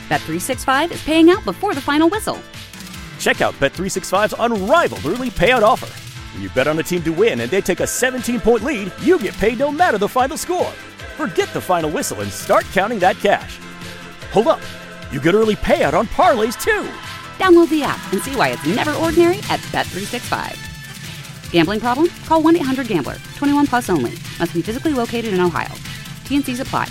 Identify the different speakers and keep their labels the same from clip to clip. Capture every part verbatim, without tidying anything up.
Speaker 1: Bet three sixty-five is paying out before the final whistle.
Speaker 2: Check out Bet three sixty-five's unrivaled early payout offer. When you bet on a team to win and they take a seventeen-point lead, you get paid no matter the final score. Forget the final whistle and start counting that cash. Hold up. You get early payout on parlays, too.
Speaker 1: Download the app and see why it's never ordinary at Bet three sixty-five. Gambling problem? Call one eight hundred gambler. twenty-one plus only. Must be physically located in Ohio. T and C's apply.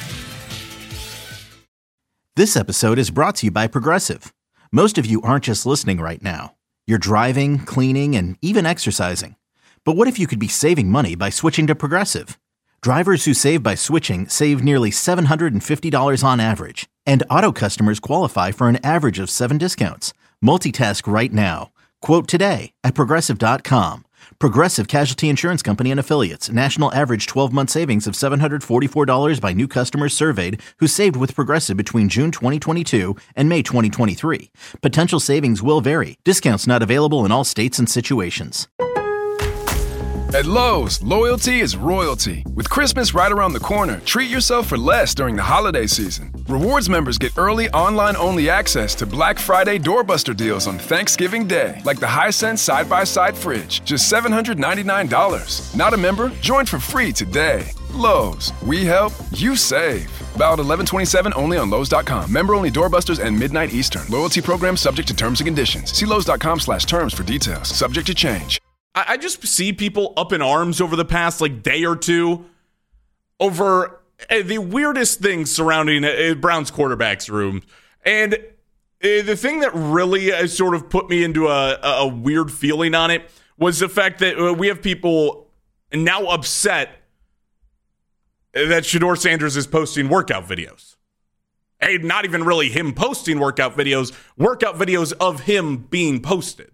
Speaker 3: This episode is brought to you by Progressive. Most of you aren't just listening right now. You're driving, cleaning, and even exercising. But what if you could be saving money by switching to Progressive? Drivers who save by switching save nearly seven hundred fifty dollars on average. And auto customers qualify for an average of seven discounts. Multitask right now. Quote today at Progressive dot com. Progressive Casualty Insurance Company and Affiliates. National average twelve-month savings of seven hundred forty-four dollars by new customers surveyed who saved with Progressive between June twenty twenty-two and May twenty twenty-three. Potential savings will vary. Discounts not available in all states and situations.
Speaker 4: At Lowe's, loyalty is royalty. With Christmas right around the corner, treat yourself for less during the holiday season. Rewards members get early online-only access to Black Friday doorbuster deals on Thanksgiving Day, like the Hisense side-by-side fridge, just seven hundred ninety-nine dollars. Not a member? Join for free today. Lowe's, we help, you save. Valid eleven twenty-seven only on Lowe's dot com. Member-only doorbusters and midnight Eastern. Loyalty program subject to terms and conditions. See Lowe's dot com slash terms for details. Subject to change.
Speaker 5: I just see people up in arms over the past like day or two over the weirdest things surrounding Browns quarterback's room. And the thing that really sort of put me into a, a weird feeling on it was the fact that we have people now upset that Shedeur Sanders is posting workout videos. And not even really him posting workout videos, workout videos of him being posted.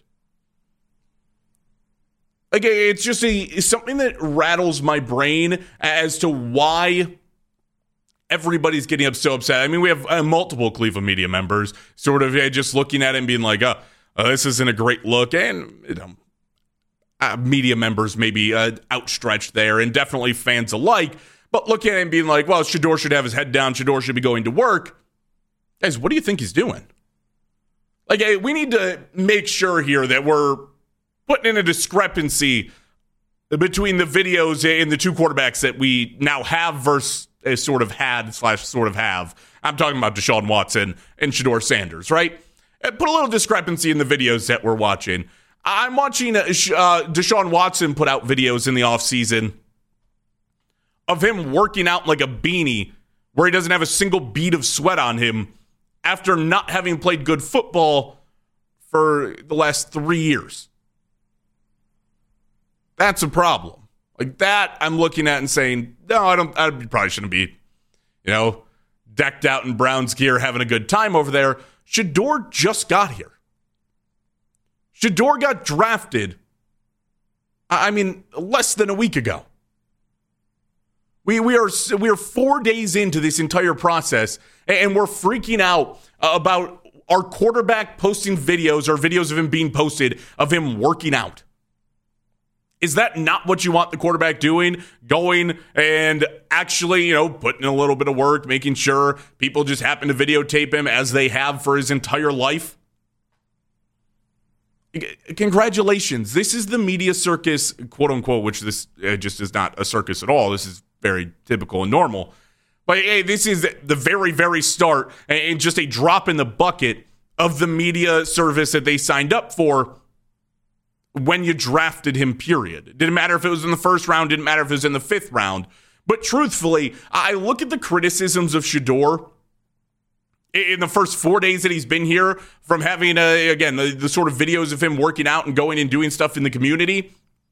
Speaker 5: Like, it's just a it's something that rattles my brain as to why everybody's getting up so upset. I mean, we have uh, multiple Cleveland media members sort of uh, just looking at it and being like, oh, uh, this isn't a great look. And, you know, uh, media members maybe uh, outstretched there, and definitely fans alike. But looking at it and being like, well, Shedeur should have his head down. Shedeur should be going to work. Guys, what do you think he's doing? Like, hey, we need to make sure here that we're putting in a discrepancy between the videos and the two quarterbacks that we now have versus uh, sort of had slash sort of have. I'm talking about Deshaun Watson and Shedeur Sanders, right? Uh, put a little discrepancy in the videos that we're watching. I'm watching uh, uh, Deshaun Watson put out videos in the offseason of him working out like a beanie where he doesn't have a single bead of sweat on him after not having played good football for the last three years. That's a problem. Like that, I'm looking at and saying, no, I don't. I probably shouldn't be, you know, decked out in Browns gear, having a good time over there. Shedeur just got here. Shedeur got drafted. I mean, less than a week ago. We we are we are four days into this entire process, and we're freaking out about our quarterback posting videos or videos of him being posted of him working out. Is that not what you want the quarterback doing? Going and actually, you know, putting in a little bit of work, making sure people just happen to videotape him as they have for his entire life? Congratulations. This is the media circus, quote unquote, which this uh, just is not a circus at all. This is very typical and normal. But hey, this is the very, very start and just a drop in the bucket of the media service that they signed up for when you drafted him, period. It didn't matter if it was in the first round, didn't matter if it was in the fifth round. But truthfully, I look at the criticisms of Shedeur in the first four days that he's been here, from having, a, again, the, the sort of videos of him working out and going and doing stuff in the community.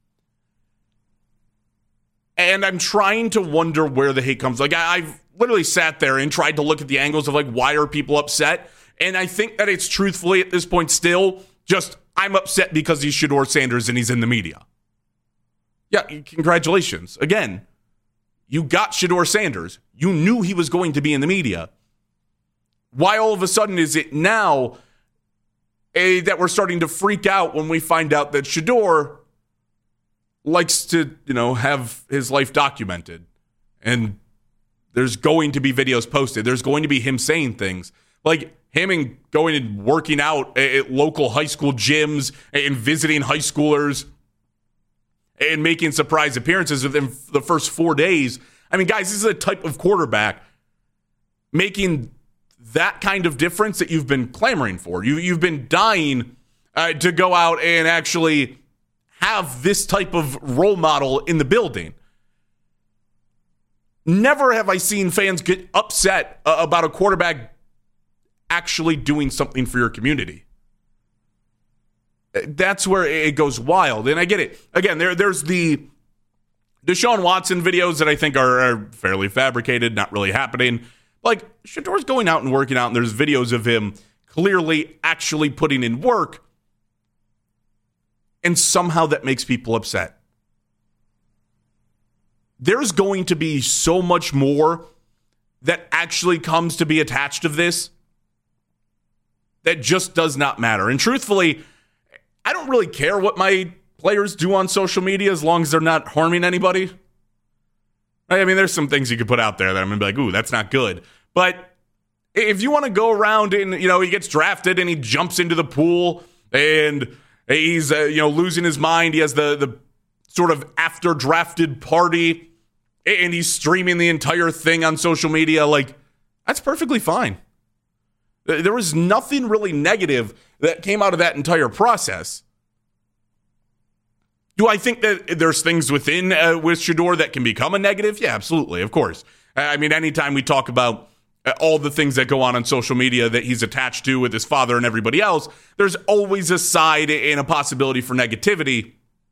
Speaker 5: And I'm trying to wonder where the hate comes. Like, I, I've literally sat there and tried to look at the angles of, like, why are people upset? And I think that it's truthfully at this point still just, I'm upset because he's Shedeur Sanders and he's in the media. Yeah, congratulations. Again, you got Shedeur Sanders. You knew he was going to be in the media. Why all of a sudden is it now a, that we're starting to freak out when we find out that Shedeur likes to, you know, have his life documented, and there's going to be videos posted. There's going to be him saying things. Like him and going and working out at local high school gyms and visiting high schoolers and making surprise appearances within the first four days. I mean, guys, this is a type of quarterback making that kind of difference that you've been clamoring for. You, you've been dying uh, to go out and actually have this type of role model in the building. Never have I seen fans get upset uh, about a quarterback actually doing something for your community. That's where it goes wild. And I get it. Again, there, there's the Deshaun Watson videos that I think are, are fairly fabricated, not really happening. Like, Shedor's going out and working out, and there's videos of him clearly actually putting in work, and somehow that makes people upset. There's going to be so much more that actually comes to be attached to this that just does not matter. And truthfully, I don't really care what my players do on social media as long as they're not harming anybody. I mean, there's some things you could put out there that I'm going to be like, ooh, that's not good. But if you want to go around and, you know, he gets drafted and he jumps into the pool and he's, uh, you know, losing his mind. He has the, the sort of after drafted party and he's streaming the entire thing on social media. Like, that's perfectly fine. There was nothing really negative that came out of that entire process. Do I think that there's things within uh, with Shedor that can become a negative? Yeah, absolutely, of course. I mean, anytime we talk about uh, all the things that go on on social media that he's attached to with his father and everybody else, there's always a side and a possibility for negativity.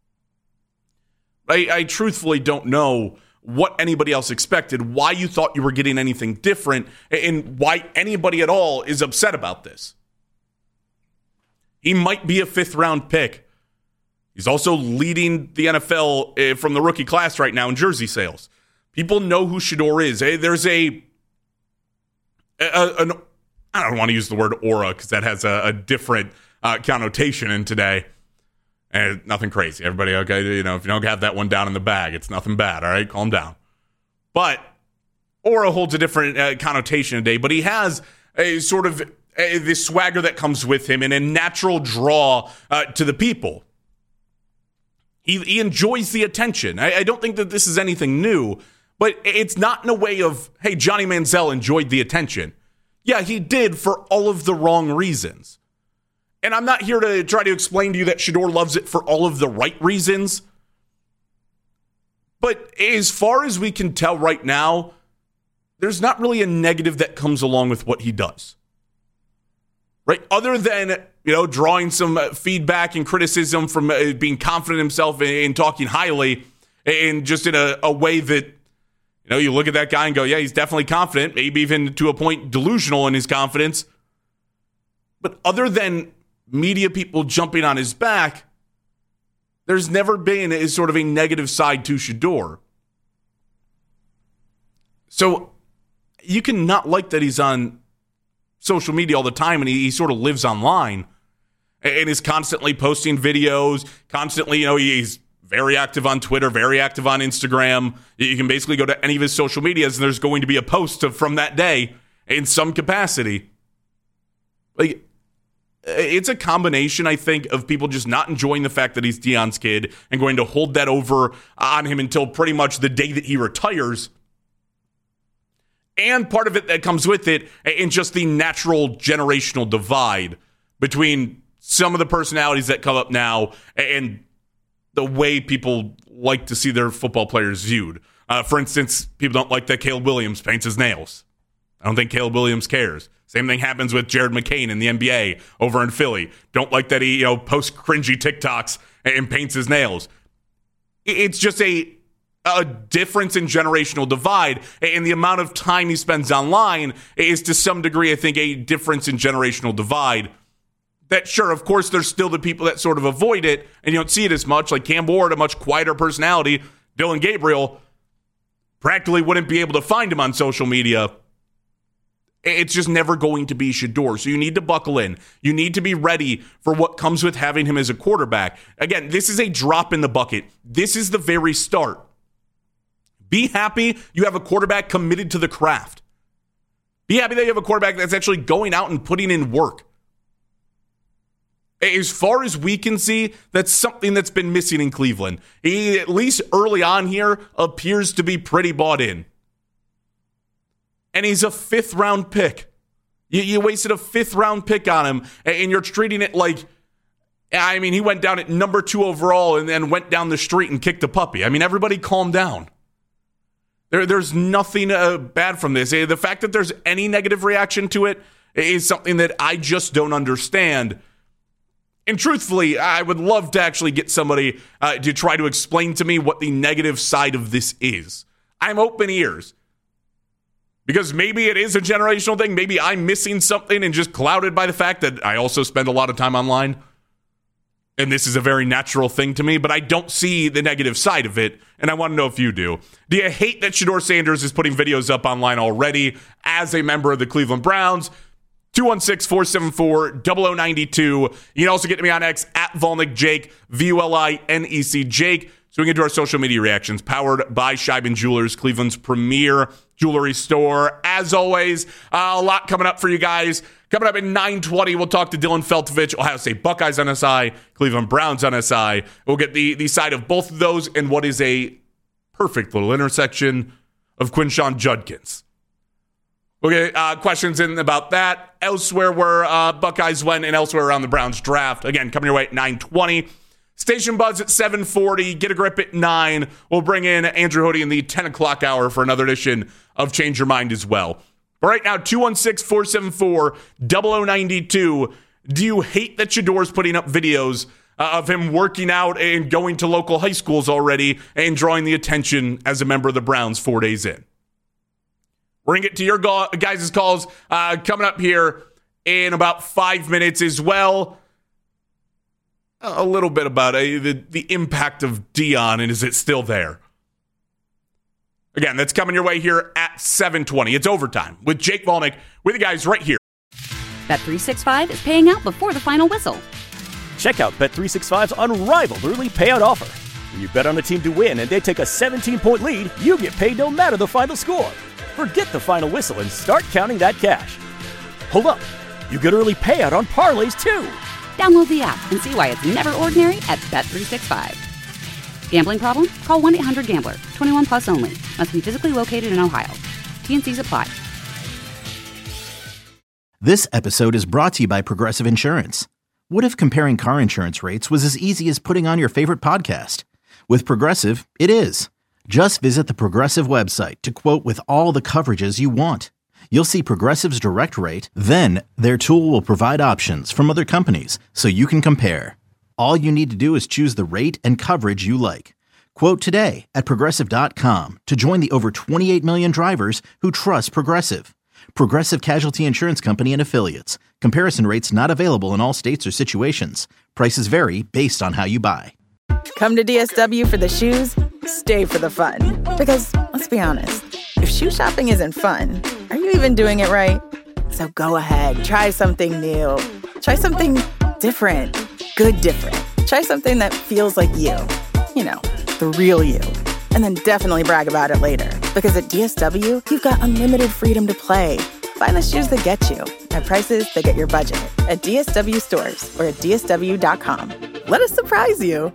Speaker 5: I, I truthfully don't know what anybody else expected, why you thought you were getting anything different, and why anybody at all is upset about this. He might be a fifth-round pick. He's also leading the N F L from the rookie class right now in jersey sales. People know who Shedor is. There's a, a an, I don't want to use the word aura because that has a, a different uh, connotation in today. And nothing crazy. Everybody, okay, you know, if you don't have that one down in the bag, it's nothing bad, all right? Calm down. But aura holds a different uh, connotation today, but he has a sort of a, this swagger that comes with him and a natural draw uh, to the people. He, he enjoys the attention. I, I don't think that this is anything new, but it's not in a way of, hey, Johnny Manziel enjoyed the attention. Yeah, he did for all of the wrong reasons. And I'm not here to try to explain to you that Shedor loves it for all of the right reasons. But as far as we can tell right now, there's not really a negative that comes along with what he does. Right? Other than, you know, drawing some feedback and criticism from being confident in himself and talking highly, and just in a, a way that, you know, you look at that guy and go, yeah, he's definitely confident, maybe even to a point delusional in his confidence. But other than media people jumping on his back, there's never been a sort of a negative side to Shedor. So you can not like that he's on social media all the time and he, he sort of lives online and is constantly posting videos, constantly, you know, he's very active on Twitter, very active on Instagram. You can basically go to any of his social medias and there's going to be a post of, from that day in some capacity. Like, it's a combination, I think, of people just not enjoying the fact that he's Deion's kid and going to hold that over on him until pretty much the day that he retires. And part of it that comes with it, and just the natural generational divide between some of the personalities that come up now and the way people like to see their football players viewed. Uh, for instance, people don't like that Caleb Williams paints his nails. I don't think Caleb Williams cares. Same thing happens with Jared McCain in the N B A over in Philly. Don't like that he, you know, posts cringy TikToks and paints his nails. It's just a a difference in generational divide, and the amount of time he spends online is to some degree, I think, a difference in generational divide. That, sure, of course, there's still the people that sort of avoid it, and you don't see it as much, like Cam Ward, a much quieter personality. Dylan Gabriel practically wouldn't be able to find him on social media. It's just never going to be Shedor. So you need to buckle in. You need to be ready for what comes with having him as a quarterback. Again, this is a drop in the bucket. This is the very start. Be happy you have a quarterback committed to the craft. Be happy that you have a quarterback that's actually going out and putting in work. As far as we can see, that's something that's been missing in Cleveland. He, at least early on here, appears to be pretty bought in. And he's a fifth-round pick. You, you wasted a fifth-round pick on him, and you're treating it like, I mean, he went down at number two overall and then went down the street and kicked a puppy. I mean, everybody calm down. There, there's nothing uh, bad from this. The fact that there's any negative reaction to it is something that I just don't understand. And truthfully, I would love to actually get somebody uh, to try to explain to me what the negative side of this is. I'm open ears. Because maybe it is a generational thing. Maybe I'm missing something and just clouded by the fact that I also spend a lot of time online. And this is a very natural thing to me, but I don't see the negative side of it, and I want to know if you do. Do you hate that Shedeur Sanders is putting videos up online already as a member of the Cleveland Browns? two one six, four seven four, zero zero nine two. You can also get to me on X at Volnik Jake, V U L I N E C Jake. So we can do our social media reactions, powered by Scheiben Jewelers, Cleveland's premier jewelry store. As always, uh, a lot coming up for you guys. Coming up at nine twenty, we'll talk to Dylan Feltovich, Ohio State Buckeyes on S I, Cleveland Browns on S I. We'll get the, the side of both of those and what is a perfect little intersection of Quinshon Judkins. We'll get uh, questions in about that. Elsewhere where uh, Buckeyes went and elsewhere around the Browns draft. Again, coming your way at nine twenty. Station Buzz at seven forty. Get a grip at nine. We'll bring in Andrew Hoodie in the ten o'clock hour for another edition of Change Your Mind as well. But right now, two one six, four seven four, zero zero nine two. Do you hate that Shedeur's putting up videos uh, of him working out and going to local high schools already and drawing the attention as a member of the Browns four days in? We're going to get to your go- guys' calls uh, coming up here in about five minutes as well. A little bit about uh, the, the impact of Deion, and is it still there? Again, that's coming your way here at seven twenty. It's overtime with Jake Volnik with you guys right here.
Speaker 1: Bet three sixty-five is paying out before the final whistle.
Speaker 2: Check out Bet three sixty-five's unrivaled early payout offer. When you bet on a team to win and they take a seventeen-point lead, you get paid no matter the final score. Forget the final whistle and start counting that cash. Hold up. You get early payout on parlays, too.
Speaker 1: Download the app and see why it's never ordinary at Bet three sixty-five. Gambling problem? Call one eight hundred gambler. twenty-one plus only. Must be physically located in Ohio. T N Cs apply.
Speaker 3: This episode is brought to you by Progressive Insurance. What if comparing car insurance rates was as easy as putting on your favorite podcast? With Progressive, it is. Just visit the Progressive website to quote with all the coverages you want. You'll see Progressive's direct rate, then their tool will provide options from other companies so you can compare. All you need to do is choose the rate and coverage you like. Quote today at Progressive dot com to join the over twenty-eight million drivers who trust Progressive. Progressive Casualty Insurance Company and Affiliates. Comparison rates not available in all states or situations. Prices vary based on how you buy.
Speaker 6: Come to D S W for the shoes, stay for the fun. Because, let's be honest, if shoe shopping isn't fun, are you even doing it right? So go ahead, try something new. Try something different. Good different. Try something that feels like you. You know, the real you. And then definitely brag about it later. Because at D S W, you've got unlimited freedom to play. Find the shoes that get you at prices that get your budget at D S W stores or at D S W dot com. Let us surprise you.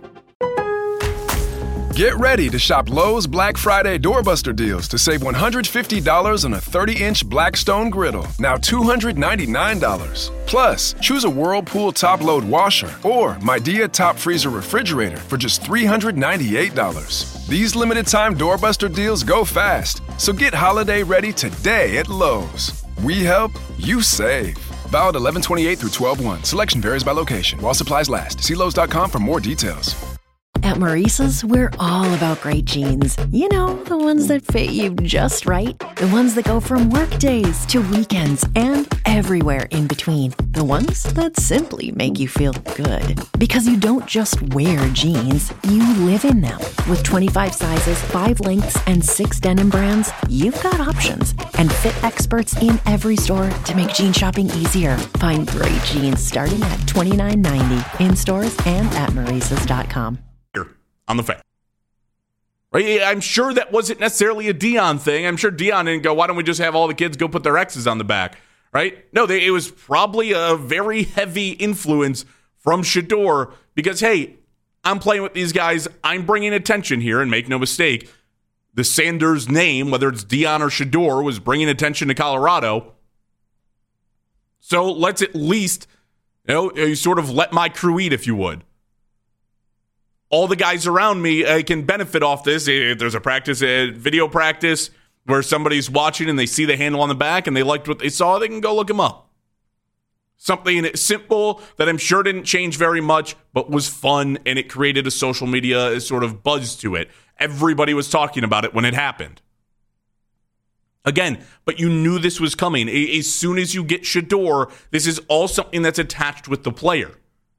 Speaker 4: Get ready to shop Lowe's Black Friday Doorbuster deals to save one hundred fifty dollars on a thirty-inch Blackstone griddle, now two hundred ninety-nine dollars. Plus, choose a Whirlpool top-load washer or Midea top freezer refrigerator for just three hundred ninety-eight dollars. These limited-time Doorbuster deals go fast, so get holiday ready today at Lowe's. We help, you save. Valid eleven twenty-eight through twelve one. Selection varies by location. While supplies last. See Lowe's dot com for more details.
Speaker 7: At Maurice's, we're all about great jeans. You know, the ones that fit you just right. The ones that go from work days to weekends and everywhere in between. The ones that simply make you feel good. Because you don't just wear jeans, you live in them. With twenty-five sizes, five lengths, and six denim brands, you've got options. And fit experts in every store to make jean shopping easier. Find great jeans starting at twenty-nine ninety in stores and at Maurice's dot com.
Speaker 5: On the Fan. Right? I'm sure that wasn't necessarily a Deion thing. I'm sure Deion didn't go, why don't we just have all the kids go put their X's on the back? Right? No, they, it was probably a very heavy influence from Shedeur because, hey, I'm playing with these guys. I'm bringing attention here, and make no mistake, the Sanders name, whether it's Deion or Shedeur, was bringing attention to Colorado. So let's at least, you know, you sort of let my crew eat, if you would. All the guys around me uh, can benefit off this. If there's a practice, a video practice where somebody's watching and they see the handle on the back and they liked what they saw, they can go look them up. Something simple that I'm sure didn't change very much, but was fun, and it created a social media sort of buzz to it. Everybody was talking about it when it happened. Again, but you knew this was coming. As soon as you get Shedeur, this is all something that's attached with the player.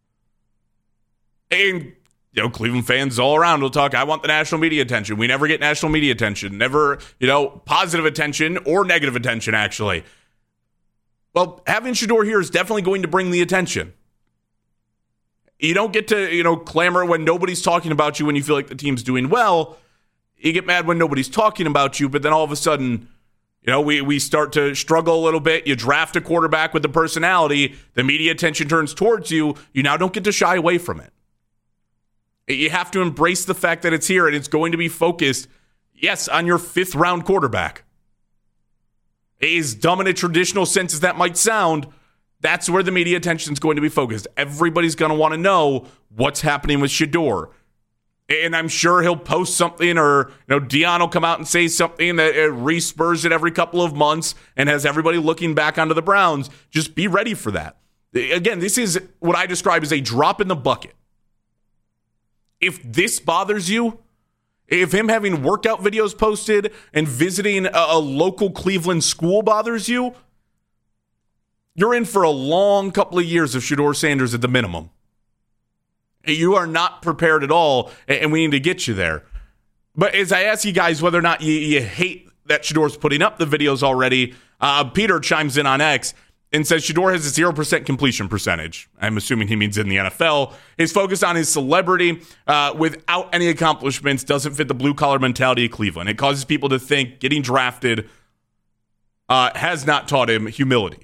Speaker 5: And you know, Cleveland fans all around will talk, I want the national media attention. We never get national media attention. Never, you know, positive attention or negative attention, actually. Well, having Shedeur here is definitely going to bring the attention. You don't get to, you know, clamor when nobody's talking about you when you feel like the team's doing well. You get mad when nobody's talking about you, but then all of a sudden, you know, we, we start to struggle a little bit. You draft a quarterback with the personality. The media attention turns towards you. You now don't get to shy away from it. You have to embrace the fact that it's here and it's going to be focused, yes, on your fifth round quarterback. As dumb in a traditional sense as that might sound, that's where the media attention is going to be focused. Everybody's going to want to know what's happening with Shedeur. And I'm sure he'll post something, or you know, Deion will come out and say something that uh, re-spurs it every couple of months and has everybody looking back onto the Browns. Just be ready for that. Again, this is what I describe as a drop in the bucket. If this bothers you, if him having workout videos posted and visiting a, a local Cleveland school bothers you, you're in for a long couple of years of Shedeur Sanders at the minimum. You are not prepared at all, and we need to get you there. But as I ask you guys whether or not you, you hate that Shedeur's putting up the videos already, uh, Peter chimes in on X and says Shedeur has a zero percent completion percentage. I'm assuming he means in the N F L. His focus on his celebrity uh, without any accomplishments doesn't fit the blue-collar mentality of Cleveland. It causes people to think getting drafted uh, has not taught him humility.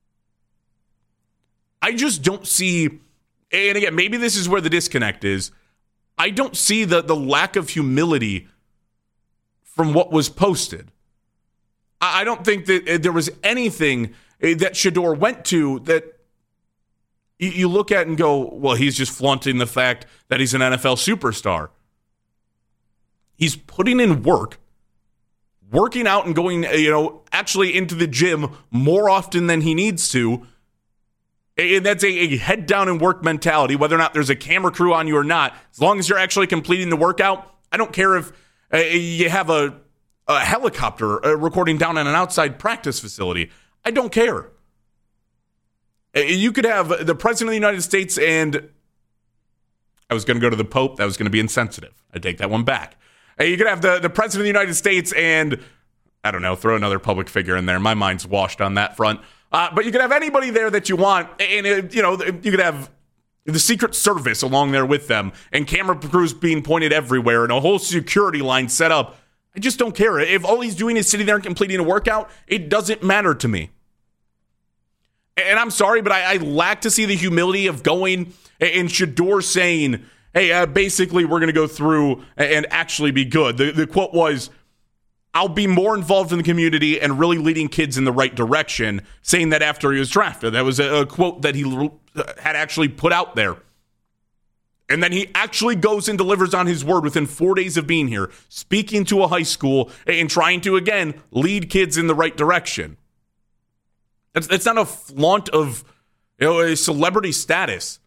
Speaker 5: I just don't see, and again, maybe this is where the disconnect is, I don't see the, the lack of humility from what was posted. I, I don't think that there was anything that Shedeur went to that you, you look at and go, well, he's just flaunting the fact that he's an N F L superstar. He's putting in work, working out and going, you know, actually into the gym more often than he needs to. And that's a, a head down and work mentality, whether or not there's a camera crew on you or not. As long as you're actually completing the workout, I don't care if uh, you have a, a helicopter uh, recording down in an outside practice facility. I don't care. You could have the President of the United States and I was going to go to the Pope. That was going to be insensitive. I take that one back. You could have the, the President of the United States and, I don't know, throw another public figure in there. My mind's washed on that front. Uh, but you could have anybody there that you want. And, uh, you know, you could have the Secret Service along there with them and camera crews being pointed everywhere and a whole security line set up. I just don't care. If all he's doing is sitting there and completing a workout, it doesn't matter to me. And I'm sorry, but I, I lack to see the humility of going and Shedeur saying, hey, uh, basically we're going to go through and actually be good. The, the quote was, I'll be more involved in the community and really leading kids in the right direction, saying that after he was drafted. That was a, a quote that he had actually put out there. And then he actually goes and delivers on his word within four days of being here, speaking to a high school and trying to, again, lead kids in the right direction. That's, that's not a flaunt of, you know, a celebrity status.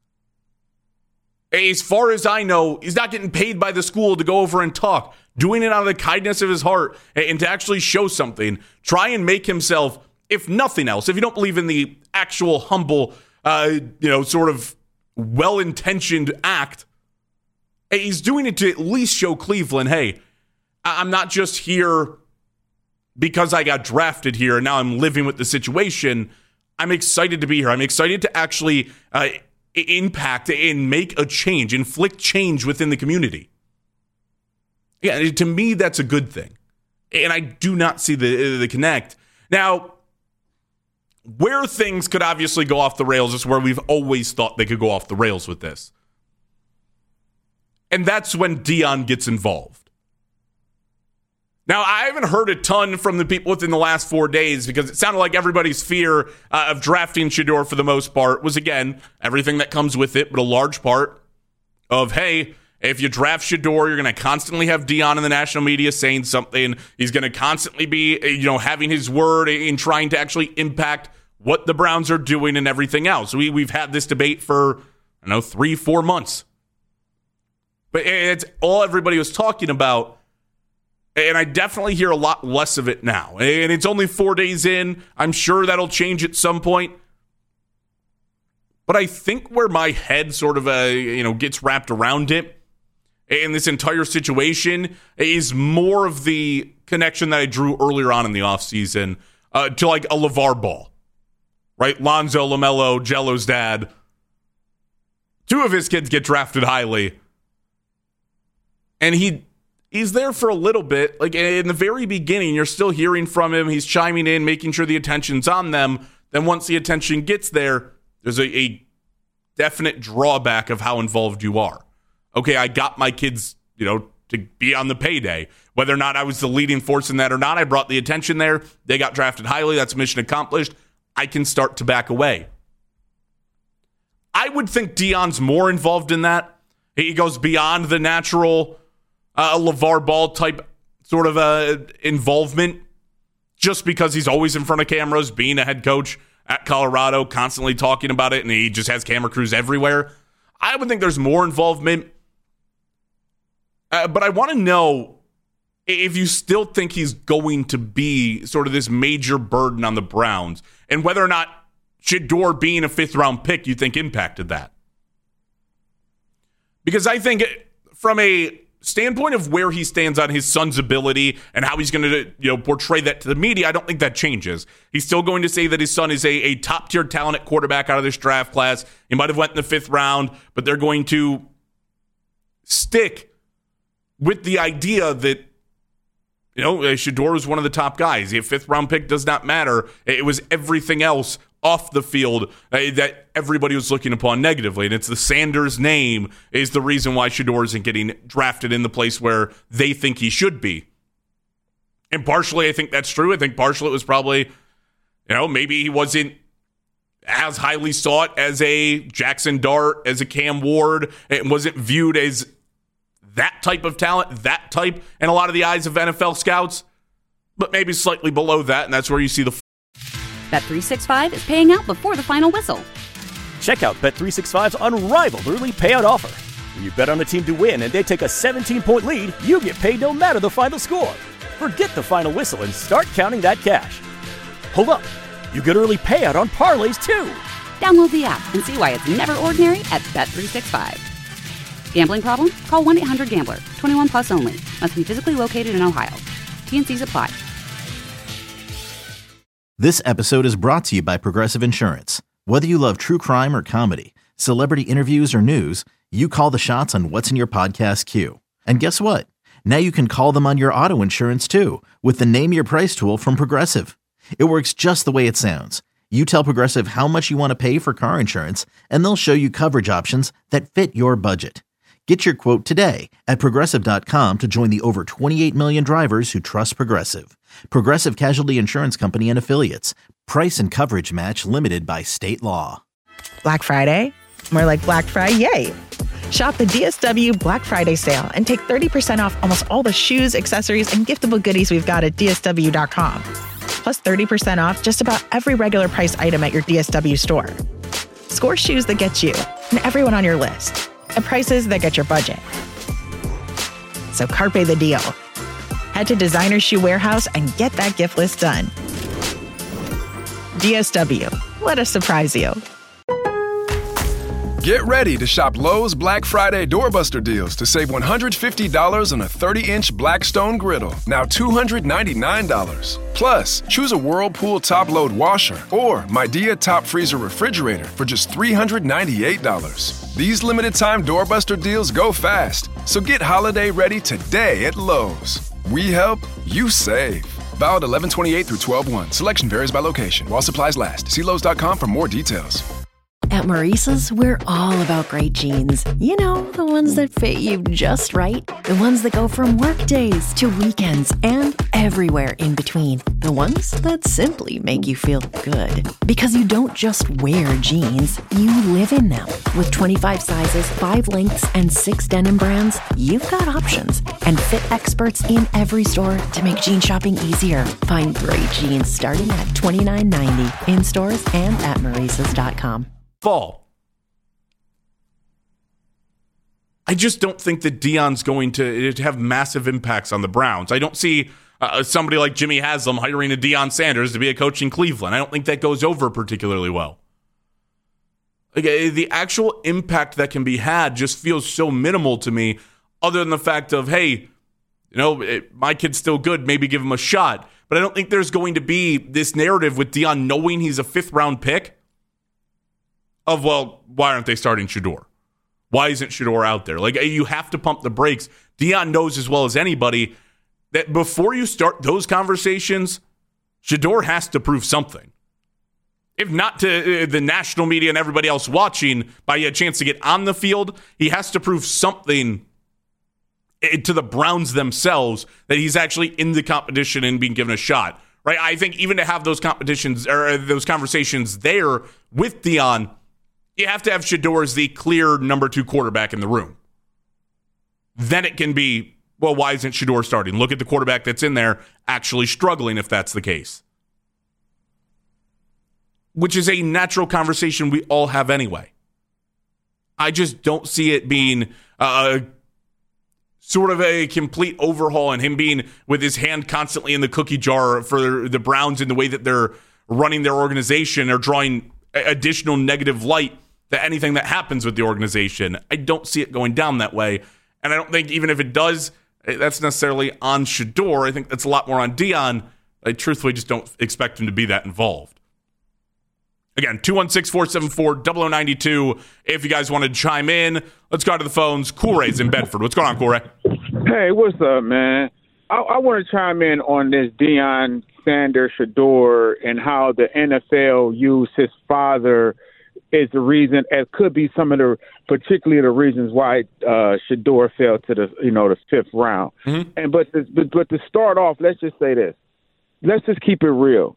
Speaker 5: As far as I know, he's not getting paid by the school to go over and talk, doing it out of the kindness of his heart and to actually show something. Try and make himself, if nothing else, if you don't believe in the actual humble, uh, you know, sort of well-intentioned act, he's doing it to at least show Cleveland, hey, I'm not just here because I got drafted here and now I'm living with the situation. I'm excited to be here. I'm excited to actually uh, impact and make a change, inflict change within the community. Yeah, to me, that's a good thing. And I do not see the, the connect. Now, where things could obviously go off the rails is where we've always thought they could go off the rails with this. And that's when Deion gets involved. Now, I haven't heard a ton from the people within the last four days because it sounded like everybody's fear uh, of drafting Shedeur for the most part was, again, everything that comes with it, but a large part of, hey, if you draft Shedeur, you're going to constantly have Deion in the national media saying something. He's going to constantly be, you know, having his word in trying to actually impact what the Browns are doing and everything else. We, we've had this debate for, I don't know, three, four months. But it's all everybody was talking about, and I definitely hear a lot less of it now. And it's only four days in. I'm sure that'll change at some point. But I think where my head sort of, uh, you know, gets wrapped around it in this entire situation is more of the connection that I drew earlier on in the offseason uh, to like a LeVar Ball, right? Lonzo, LaMelo, Jello's dad. Two of his kids get drafted highly. And he he's there for a little bit. Like in the very beginning, you're still hearing from him. He's chiming in, making sure the attention's on them. Then once the attention gets there, there's a, a definite drawback of how involved you are. Okay, I got my kids, you know, to be on the payday. Whether or not I was the leading force in that or not, I brought the attention there. They got drafted highly. That's mission accomplished. I can start to back away. I would think Deion's more involved in that. He goes beyond the natural uh, LeVar Ball type sort of uh, involvement just because he's always in front of cameras, being a head coach at Colorado, constantly talking about it, and he just has camera crews everywhere. I would think there's more involvement. Uh, but I want to know if you still think he's going to be sort of this major burden on the Browns and whether or not Shedeur being a fifth-round pick you think impacted that. Because I think from a standpoint of where he stands on his son's ability and how he's going to, you know, portray that to the media, I don't think that changes. He's still going to say that his son is a, a top-tier talent at quarterback out of this draft class. He might have went in the fifth round, but they're going to stick with the idea that, you know, Shedeur was one of the top guys. A fifth-round pick does not matter. It was everything else off the field uh, that everybody was looking upon negatively. And it's the Sanders name is the reason why Shedeur isn't getting drafted in the place where they think he should be. And partially, I think that's true. I think partially it was probably, you know, maybe he wasn't as highly sought as a Jackson Dart, as a Cam Ward. It wasn't viewed as that type of talent, that type, in a lot of the eyes of N F L scouts. But maybe slightly below that, and that's where you see the
Speaker 1: Bet three sixty-five is paying out before the final whistle.
Speaker 2: Check out Bet three sixty-five's unrivaled early payout offer. When you bet on a team to win and they take a seventeen-point lead, you get paid no matter the final score. Forget the final whistle and start counting that cash. Hold up. You get early payout on parlays, too.
Speaker 1: Download the app and see why it's never ordinary at Bet three sixty-five. Gambling problem? Call one eight hundred gambler. twenty-one plus only. Must be physically located in Ohio. T N Cs apply.
Speaker 3: This episode is brought to you by Progressive Insurance. Whether you love true crime or comedy, celebrity interviews or news, you call the shots on what's in your podcast queue. And guess what? Now you can call them on your auto insurance too with the Name Your Price tool from Progressive. It works just the way it sounds. You tell Progressive how much you want to pay for car insurance, and they'll show you coverage options that fit your budget. Get your quote today at Progressive dot com to join the over twenty-eight million drivers who trust Progressive. Progressive Casualty Insurance Company and Affiliates. Price and coverage match limited by state law.
Speaker 6: Black Friday? More like Black Friday. Shop the D S W Black Friday sale and take thirty percent off almost all the shoes, accessories, and giftable goodies we've got at D S W dot com. Plus thirty percent off just about every regular price item at your D S W store. Score shoes that get you and everyone on your list at prices that get your budget. So carpe the deal. Head to Designer Shoe Warehouse and get that gift list done. D S W. Let us surprise you.
Speaker 4: Get ready to shop Lowe's Black Friday Doorbuster deals to save one hundred fifty dollars on a thirty-inch Blackstone griddle, now two hundred ninety-nine dollars. Plus, choose a Whirlpool top-load washer or Midea top freezer refrigerator for just three hundred ninety-eight dollars. These limited-time Doorbuster deals go fast, so get holiday ready today at Lowe's. We help, you save. Valid eleven twenty-eight through twelve one. Selection varies by location. While supplies last. See Lowe's dot com for more details.
Speaker 7: At Maurice's, we're all about great jeans. You know, the ones that fit you just right. The ones that go from work days to weekends and everywhere in between. The ones that simply make you feel good. Because you don't just wear jeans, you live in them. With twenty-five sizes, five lengths, and six denim brands, you've got options. And fit experts in every store to make jean shopping easier. Find great jeans starting at twenty-nine ninety in stores and at Maurice's dot com.
Speaker 5: Fall. I just don't think that Deion's going to, to have massive impacts on the Browns. I don't see uh, somebody like Jimmy Haslam hiring a Deion Sanders to be a coach in Cleveland. I don't think that goes over particularly well. Like, uh, the actual impact that can be had just feels so minimal to me, other than the fact of, hey, you know, it, my kid's still good, maybe give him a shot. But I don't think there's going to be this narrative with Deion knowing he's a fifth-round pick of, well, why aren't they starting Shedeur? Why isn't Shedeur out there? Like, you have to pump the brakes. Deion knows as well as anybody that before you start those conversations, Shedeur has to prove something. If not to the national media and everybody else watching by a chance to get on the field, he has to prove something to the Browns themselves that he's actually in the competition and being given a shot. Right? I think even to have those competitions or those conversations there with Deion, you have to have Shedeur as the clear number two quarterback in the room. Then it can be, well, why isn't Shedeur starting? Look at the quarterback that's in there actually struggling if that's the case. Which is a natural conversation we all have anyway. I just don't see it being uh, sort of a complete overhaul and him being with his hand constantly in the cookie jar for the Browns in the way that they're running their organization or drawing additional negative light to anything that happens with the organization. I don't see it going down that way. And I don't think even if it does, that's necessarily on Shedeur. I think that's a lot more on Deion. I truthfully just don't expect him to be that involved. Again, two one six, four seven four, zero zero nine two. If you guys want to chime in, let's go to the phones. Coolray's in Bedford. What's going on, Coolray?
Speaker 8: Hey, what's up, man? I, I want to chime in on this Deion Sanders Shedeur and how the N F L used his father is the reason, as could be some of the, particularly the reasons why uh, Shedeur fell to the, you know, the fifth round. Mm-hmm. And but, to, but but to start off, let's just say this: let's just keep it real.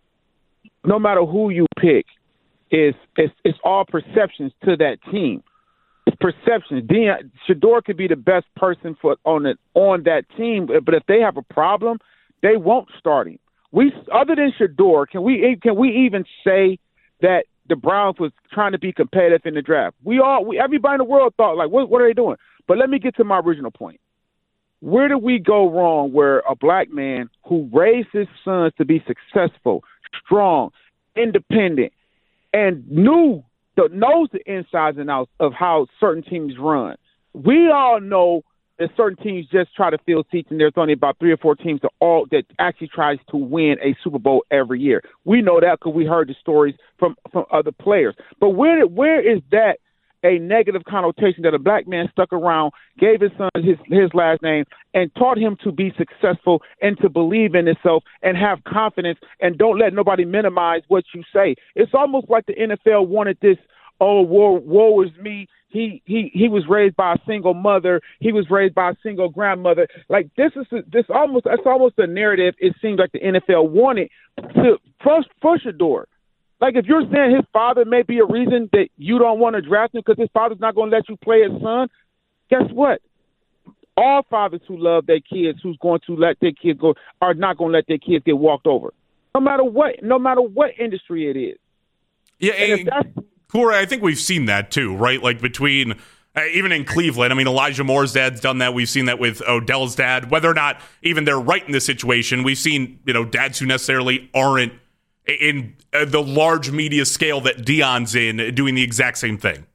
Speaker 8: No matter who you pick, it's it's, it's all perceptions to that team. It's perceptions. Deion, Shedeur could be the best person for on it on that team, but if they have a problem, they won't start him. We other than Shedeur, can we can we even say that the Browns was trying to be competitive in the draft? We all, we, everybody in the world thought, like, what, what are they doing? But let me get to my original point. Where did we go wrong where a black man who raised his sons to be successful, strong, independent, and knew the, knows the insides and outs of how certain teams run? We all know that certain teams just try to fill seats, and there's only about three or four teams that all that actually tries to win a Super Bowl every year. We know that because we heard the stories from, from other players. But where where is that a negative connotation that a black man stuck around, gave his son his, his last name, and taught him to be successful and to believe in himself and have confidence and don't let nobody minimize what you say? It's almost like the N F L wanted this, oh, woe, woe is me. He he he was raised by a single mother. He was raised by a single grandmother. Like this is a, this almost that's almost a narrative. It seems like the N F L wanted to push push Shedeur. Like if you're saying his father may be a reason that you don't want to draft him because his father's not going to let you play his son, guess what? All fathers who love their kids, who's going to let their kids go, are not going to let their kids get walked over, no matter what, no matter what industry it is.
Speaker 5: Yeah, and if that's Corey, I think we've seen that too, right? Like between, uh, even in Cleveland, I mean, Elijah Moore's dad's done that. We've seen that with Odell's dad. Whether or not even they're right in this situation, we've seen, you know, dads who necessarily aren't in uh, the large media scale that Deion's in doing the exact same thing.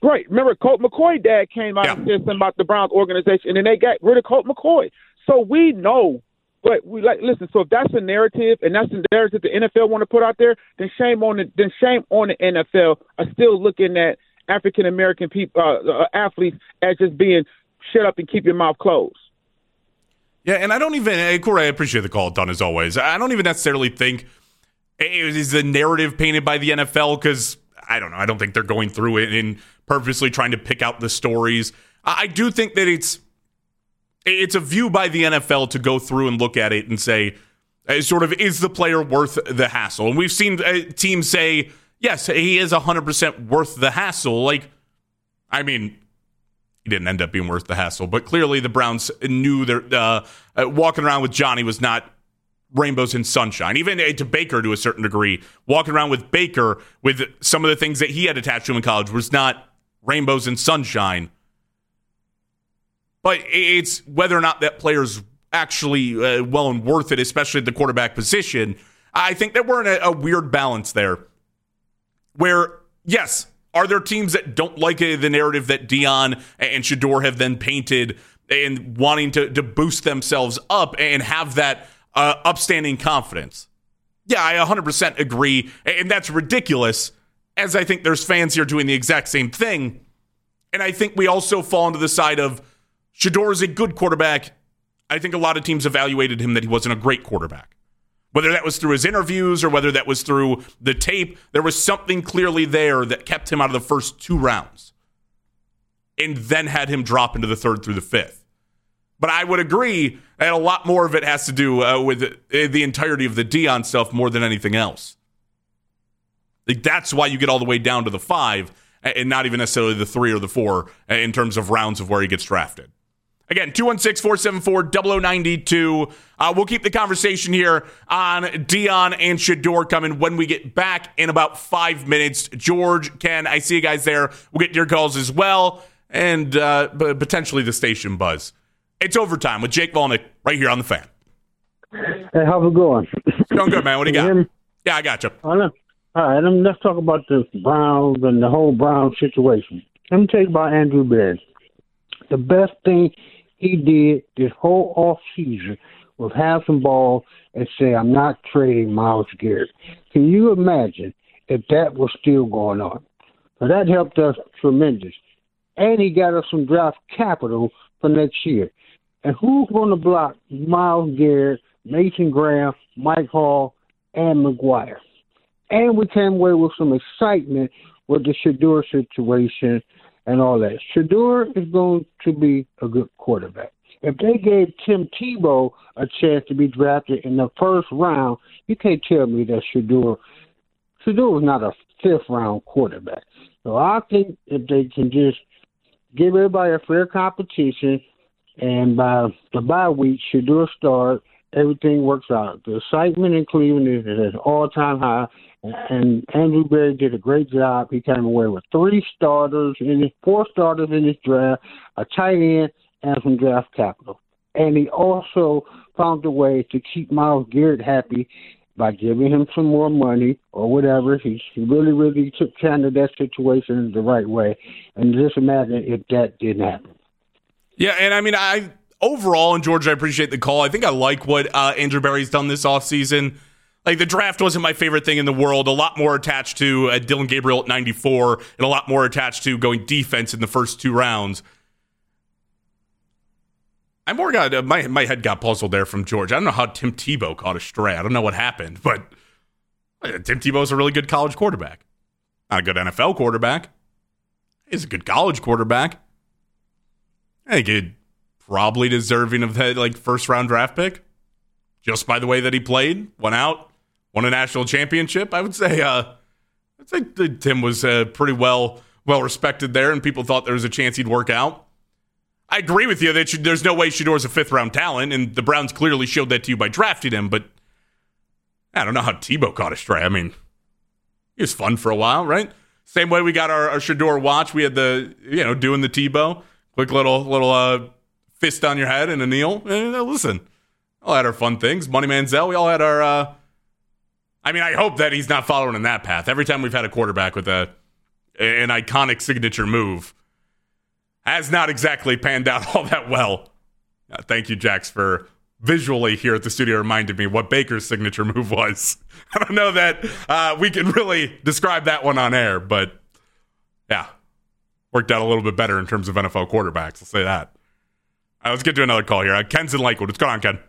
Speaker 8: Right. Remember, Colt McCoy dad came out yeah. and said something about the Browns organization, and then they got rid of Colt McCoy. So we know. But we like listen. So if that's a narrative, and that's the narrative the N F L want to put out there, then shame on the then shame on the N F L are still looking at African American people, uh, uh, athletes, as just being shut up and keep your mouth closed.
Speaker 5: Yeah, and I don't even, hey, Corey, I appreciate the call, Don, as always. I don't even necessarily think it is the narrative painted by the N F L because I don't know. I don't think they're going through it and purposely trying to pick out the stories. I do think that it's. It's a view by the N F L to go through and look at it and say, uh, sort of, is the player worth the hassle? And we've seen uh, teams say, yes, he is one hundred percent worth the hassle. Like, I mean, he didn't end up being worth the hassle, but clearly the Browns knew that uh, uh, walking around with Johnny was not rainbows and sunshine. Even uh, to Baker to a certain degree, walking around with Baker with some of the things that he had attached to him in college was not rainbows and sunshine. But it's whether or not that player's actually uh, well and worth it, especially at the quarterback position. I think that we're in a, a weird balance there where, yes, are there teams that don't like uh, the narrative that Deion and Shedeur have then painted and wanting to, to boost themselves up and have that uh, upstanding confidence? Yeah, I one hundred percent agree, and that's ridiculous, as I think there's fans here doing the exact same thing. And I think we also fall into the side of Shedeur is a good quarterback. I think a lot of teams evaluated him that he wasn't a great quarterback. Whether that was through his interviews or whether that was through the tape, there was something clearly there that kept him out of the first two rounds and then had him drop into the third through the fifth. But I would agree that a lot more of it has to do uh, with the entirety of the Deion stuff more than anything else. Like, that's why you get all the way down to the five and not even necessarily the three or the four in terms of rounds of where he gets drafted. Again, two one six, four seven four, zero zero nine two. Uh, we'll keep the conversation here on Deion and Shedeur coming when we get back in about five minutes. George, Ken, I see you guys there. We'll get your calls as well, and uh, potentially the station buzz. It's overtime with Jake Volnick right here on The Fan.
Speaker 9: Hey, how's it going?
Speaker 5: Going good, man. What do you got? Yeah, I got you.
Speaker 9: All right, let's talk about the Browns and the whole Browns situation. Let me tell you about Andrew Berry. The best thing he did this whole offseason was have some balls and say, I'm not trading Myles Garrett. Can you imagine if that was still going on? So that helped us tremendous. And he got us some draft capital for next year. And who's going to block Myles Garrett, Mason Graham, Mike Hall, and McGuire? And we came away with some excitement with the Shedeur situation and all that. Shedeur is going to be a good quarterback. If they gave Tim Tebow a chance to be drafted in the first round, you can't tell me that Shedeur, Shedeur was not a fifth-round quarterback. So I think if they can just give everybody a fair competition, and by the bye week, Shedeur start, everything works out. The excitement in Cleveland is at an all-time high, and Andrew Berry did a great job. He came away with three starters, in his, four starters in his draft, a tight end, and some draft capital. And he also found a way to keep Myles Garrett happy by giving him some more money or whatever. He, he really, really took care of that situation the right way. And just imagine if that didn't happen.
Speaker 5: Yeah, and I mean, I overall, and George, I appreciate the call. I think I like what uh, Andrew Berry's done this offseason. Like, the draft wasn't my favorite thing in the world. A lot more attached to uh, Dylan Gabriel at ninety-four, and a lot more attached to going defense in the first two rounds. I more got uh, my my head got puzzled there from George. I don't know how Tim Tebow caught a stray. I don't know what happened, but uh, Tim Tebow's a really good college quarterback. Not a good N F L quarterback. He's a good college quarterback. I think he'd probably deserving of that like first round draft pick, just by the way that he played, went out, won a national championship. I would say, uh, I'd say that Tim was uh, pretty well well respected there, and people thought there was a chance he'd work out. I agree with you that you, there's no way Shedeur's a fifth round talent, and the Browns clearly showed that to you by drafting him. But I don't know how Tebow caught a stray. I mean, he was fun for a while, right? Same way we got our, our Shedeur watch. We had the you know doing the Tebow. Quick little little uh, fist on your head and a kneel. And, uh, listen, all had our fun things. Money Manziel, we all had our... Uh, I mean, I hope that he's not following in that path. Every time we've had a quarterback with a an iconic signature move, has not exactly panned out all that well. Uh, thank you, Jax, for visually here at the studio reminded me what Baker's signature move was. I don't know that uh, we can really describe that one on air, but yeah, worked out a little bit better in terms of N F L quarterbacks. I'll say that. All right, let's get to another call here. Uh, Ken's in Lakewood. What's going on, Ken?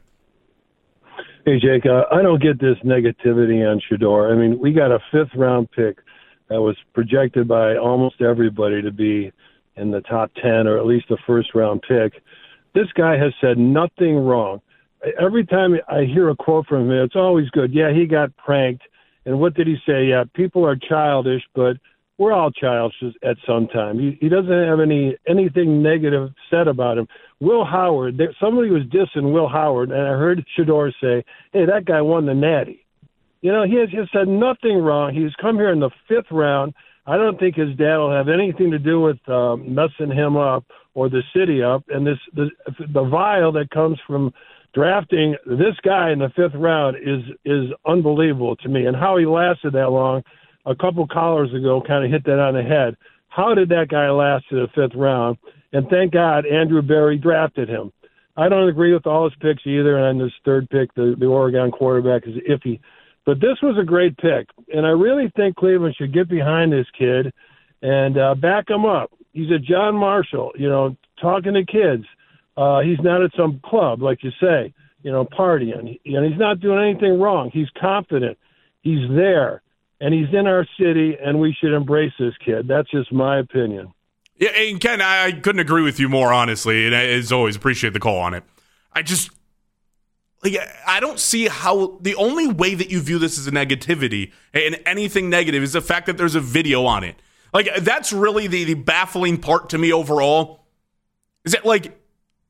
Speaker 10: Hey, Jake. Uh, I don't get this negativity on Shedeur. I mean, we got a fifth-round pick that was projected by almost everybody to be in the top ten or at least a first-round pick. This guy has said nothing wrong. Every time I hear a quote from him, it's always good. Yeah, he got pranked. And what did he say? Yeah, people are childish, but we're all childish at some time. He, he doesn't have any anything negative said about him. Will Howard, there, somebody was dissing Will Howard, and I heard Shedeur say, hey, that guy won the Natty. You know, he has, he has said nothing wrong. He's come here in the fifth round. I don't think his dad will have anything to do with um, messing him up or the city up. And this the, the vile that comes from drafting this guy in the fifth round is is unbelievable to me. And how he lasted that long, a couple callers ago kind of hit that on the head. How did that guy last to the fifth round? And thank God Andrew Berry drafted him. I don't agree with all his picks either, and this third pick, the, the Oregon quarterback, is iffy. But this was a great pick, and I really think Cleveland should get behind this kid and uh, back him up. He's a John Marshall, you know, talking to kids. Uh, he's not at some club, like you say, you know, partying. And he's not doing anything wrong. He's confident. He's there. And he's in our city, and we should embrace this kid. That's just my opinion.
Speaker 5: Yeah, and Ken, I, I couldn't agree with you more, honestly. And I, as always, appreciate the call on it. I just, like, I don't see how the only way that you view this as a negativity and anything negative is the fact that there's a video on it. Like, that's really the, the baffling part to me overall. Is that, like,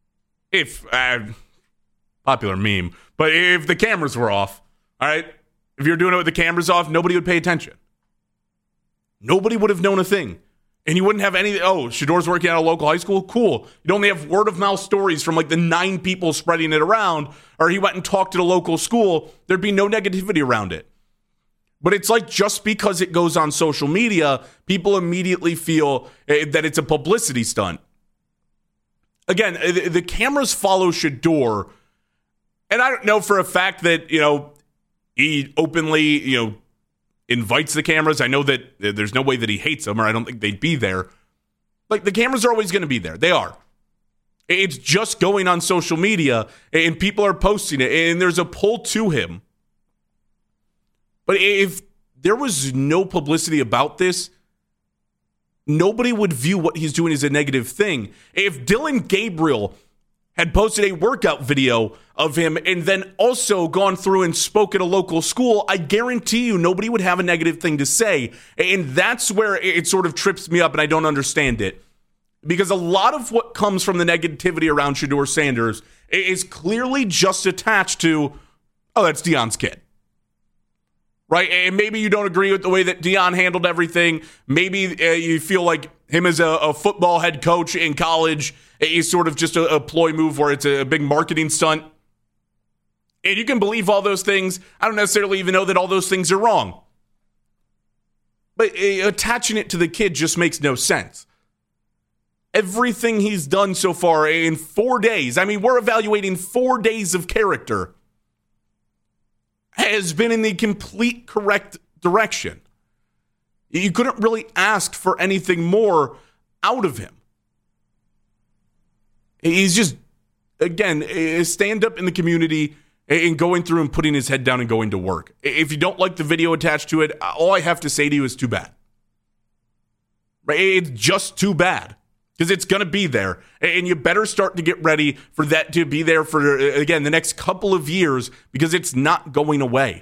Speaker 5: if, uh, popular meme, but if the cameras were off, all right, if you're doing it with the cameras off, nobody would pay attention. Nobody would have known a thing. And you wouldn't have any, oh, Shedeur's working at a local high school? Cool. You'd only have word-of-mouth stories from, like, the nine people spreading it around, or he went and talked to the local school. There'd be no negativity around it. But it's like just because it goes on social media, people immediately feel that it's a publicity stunt. Again, the cameras follow Shedeur, and I don't know for a fact that, you know, he openly, you know, invites the cameras. I know that there's no way that he hates them, or I don't think they'd be there. Like, the cameras are always going to be there. They are. It's just going on social media, and people are posting it, and there's a pull to him. But if there was no publicity about this, nobody would view what he's doing as a negative thing. If Dylan Gabriel had posted a workout video of him and then also gone through and spoke at a local school, I guarantee you nobody would have a negative thing to say. And that's where it sort of trips me up, and I don't understand it. Because a lot of what comes from the negativity around Shedeur Sanders is clearly just attached to, oh, that's Deion's kid. Right? And maybe you don't agree with the way that Deion handled everything. Maybe uh, you feel like him as a, a football head coach in college is sort of just a, a ploy move where it's a, a big marketing stunt. And you can believe all those things. I don't necessarily even know that all those things are wrong. But uh, attaching it to the kid just makes no sense. Everything he's done so far in four days, I mean, we're evaluating four days of character, has been in the complete correct direction. You couldn't really ask for anything more out of him. He's just, again, a stand-up in the community and going through and putting his head down and going to work. If you don't like the video attached to it, all I have to say to you is too bad. Right? It's just too bad. Because it's going to be there. And you better start to get ready for that to be there for, again, the next couple of years, because it's not going away.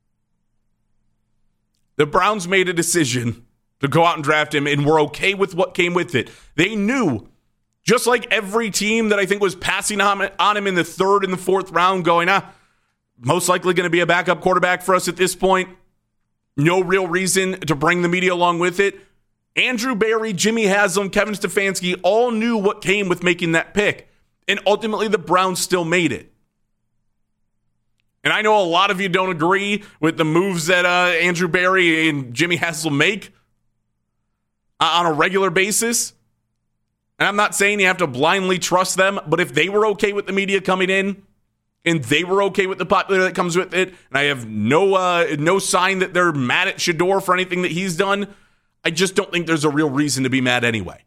Speaker 5: The Browns made a decision to go out and draft him, and we're okay with what came with it. They knew, just like every team that I think was passing on him in the third and the fourth round, going, ah, most likely going to be a backup quarterback for us at this point. No real reason to bring the media along with it. Andrew Berry, Jimmy Haslam, Kevin Stefanski all knew what came with making that pick. And ultimately, the Browns still made it. And I know a lot of you don't agree with the moves that uh, Andrew Berry and Jimmy Haslam make. uh, on a regular basis. And I'm not saying you have to blindly trust them, but if they were okay with the media coming in and they were okay with the popularity that comes with it, and I have no uh, no sign that they're mad at Shedeur for anything that he's done, I just don't think there's a real reason to be mad anyway.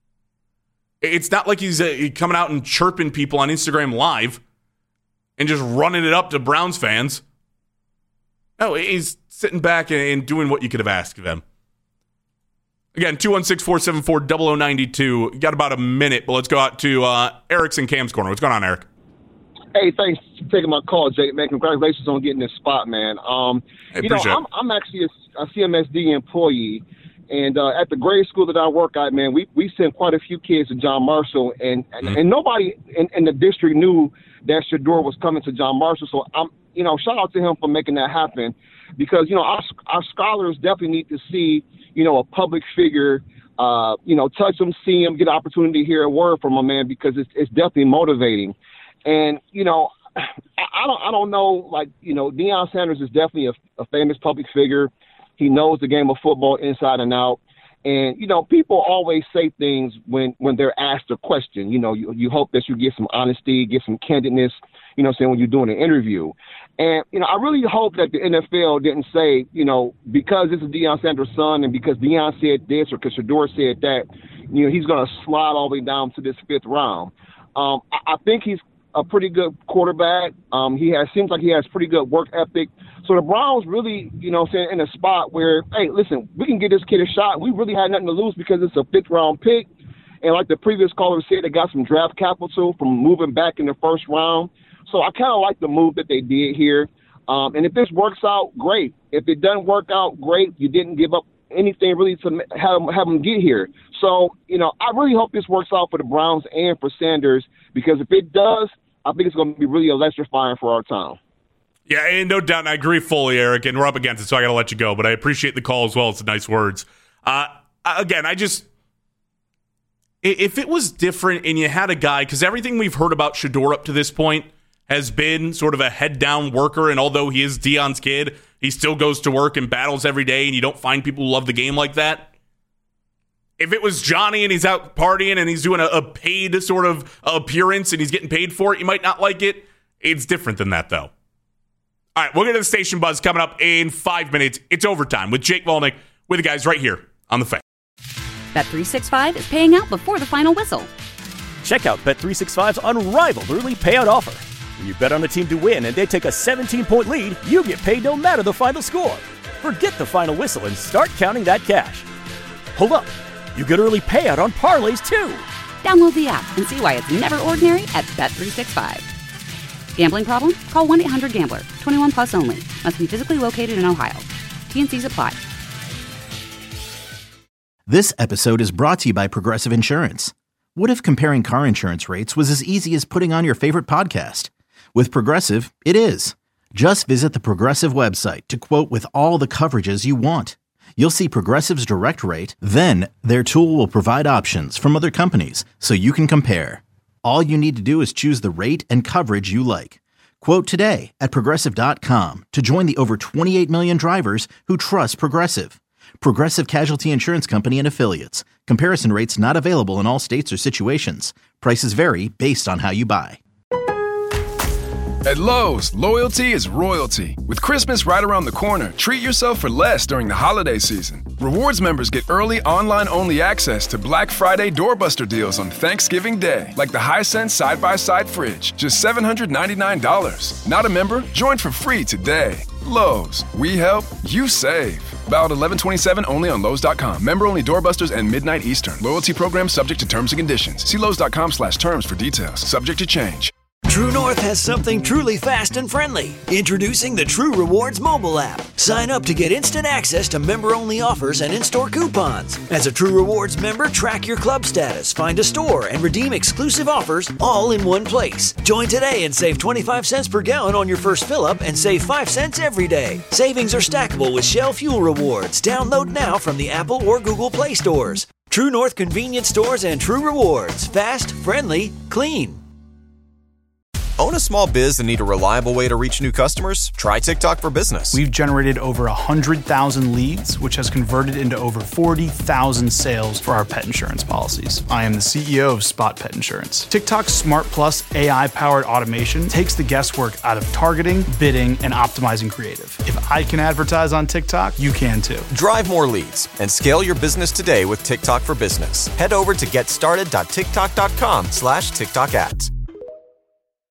Speaker 5: It's not like he's uh, coming out and chirping people on Instagram Live and just running it up to Browns fans. No, he's sitting back and doing what you could have asked of him. Again, two one six, four seven four, zero zero nine two. Got about a minute, but let's go out to uh, Eric's in Cam's Corner. What's going on, Eric?
Speaker 11: Hey, thanks for taking my call, Jake. Man, congratulations on getting this spot, man. Um,
Speaker 5: I
Speaker 11: you know,
Speaker 5: appreciate
Speaker 11: I'm, I'm actually a, a C M S D employee, and uh, at the grade school that I work at, man, we we sent quite a few kids to John Marshall, and and, mm-hmm. and nobody in, in the district knew that Shedeur was coming to John Marshall. So I'm, you know, shout out to him for making that happen, because you know our our scholars definitely need to see, you know, a public figure, uh, you know, touch them, see him, get an opportunity to hear a word from him, man, because it's it's definitely motivating. And, you know, I, I don't I don't know, like, you know, Deion Sanders is definitely a, a famous public figure. He knows the game of football inside and out. And, you know, people always say things when, when they're asked a question. You know, you, you hope that you get some honesty, get some candidness, you know what I'm saying, when you're doing an interview. And, you know, I really hope that the N F L didn't say, you know, because this is Deion Sanders' son and because Deion said this or because Shedeur said that, you know, he's going to slide all the way down to this fifth round. Um, I, I think he's a pretty good quarterback. Um, he has seems like he has pretty good work ethic. So the Browns really, you know, saying in a spot where, hey, listen, we can give this kid a shot. We really had nothing to lose because it's a fifth round pick. And like the previous caller said, they got some draft capital from moving back in the first round. So I kind of like the move that they did here. Um, and if this works out, great. If it doesn't work out, great. You didn't give up anything really to have, have them get here. So, you know, I really hope this works out for the Browns and for Sanders, because if it does, I think it's going to be really electrifying for our town.
Speaker 5: Yeah, and no doubt, and I agree fully, Eric, and we're up against it, so I got to let you go, but I appreciate the call as well. It's the nice words. Uh, again, I just, if it was different and you had a guy, because everything we've heard about Shedeur up to this point has been sort of a head-down worker, and although he is Deion's kid, he still goes to work and battles every day, and you don't find people who love the game like that. If it was Johnny and he's out partying and he's doing a, a paid sort of appearance and he's getting paid for it, you might not like it. It's different than that, though. All right, we'll get to the station buzz coming up in five minutes. It's overtime with Jake Volnick with the guys right here on the Fan.
Speaker 1: Bet three sixty-five is paying out before the final whistle.
Speaker 2: Check out Bet three sixty-five's unrivaled early payout offer. When you bet on a team to win and they take a seventeen-point lead, you get paid no matter the final score. Forget the final whistle and start counting that cash. Hold up. You get early payout on parlays, too.
Speaker 1: Download the app and see why it's never ordinary at Bet three sixty-five. Gambling problem? Call one eight hundred gambler. twenty-one plus only. Must be physically located in Ohio. T N Cs apply.
Speaker 3: This episode is brought to you by Progressive Insurance. What if comparing car insurance rates was as easy as putting on your favorite podcast? With Progressive, it is. Just visit the Progressive website to quote with all the coverages you want. You'll see Progressive's direct rate, then their tool will provide options from other companies so you can compare. All you need to do is choose the rate and coverage you like. Quote today at Progressive dot com to join the over twenty-eight million drivers who trust Progressive. Progressive Casualty Insurance Company and Affiliates. Comparison rates not available in all states or situations. Prices vary based on how you buy.
Speaker 4: At Lowe's, loyalty is royalty. With Christmas right around the corner, treat yourself for less during the holiday season. Rewards members get early online-only access to Black Friday doorbuster deals on Thanksgiving Day, like the Hisense side-by-side fridge, just seven hundred ninety-nine dollars. Not a member? Join for free today. Lowe's, we help, you save. Valid eleven twenty-seven only on Lowe's dot com. Member-only doorbusters and midnight Eastern. Loyalty program subject to terms and conditions. See Lowe's dot com slash terms for details. Subject to change.
Speaker 12: True North has something truly fast and friendly. Introducing the True Rewards mobile app. Sign up to get instant access to member-only offers and in-store coupons. As a True Rewards member, track your club status, find a store, and redeem exclusive offers all in one place. Join today and save twenty-five cents per gallon on your first fill-up and save five cents every day. Savings are stackable with Shell Fuel Rewards. Download now from the Apple or Google Play stores. True North Convenience Stores and True Rewards. Fast, friendly, clean.
Speaker 13: Own a small biz and need a reliable way to reach new customers? Try TikTok for Business.
Speaker 14: We've generated over one hundred thousand leads, which has converted into over forty thousand sales for our pet insurance policies. I am the C E O of Spot Pet Insurance. TikTok's Smart Plus A I-powered automation takes the guesswork out of targeting, bidding, and optimizing creative. If I can advertise on TikTok, you can too.
Speaker 13: Drive more leads and scale your business today with TikTok for Business. Head over to getstarted dot tiktok dot com slash TikTok ads.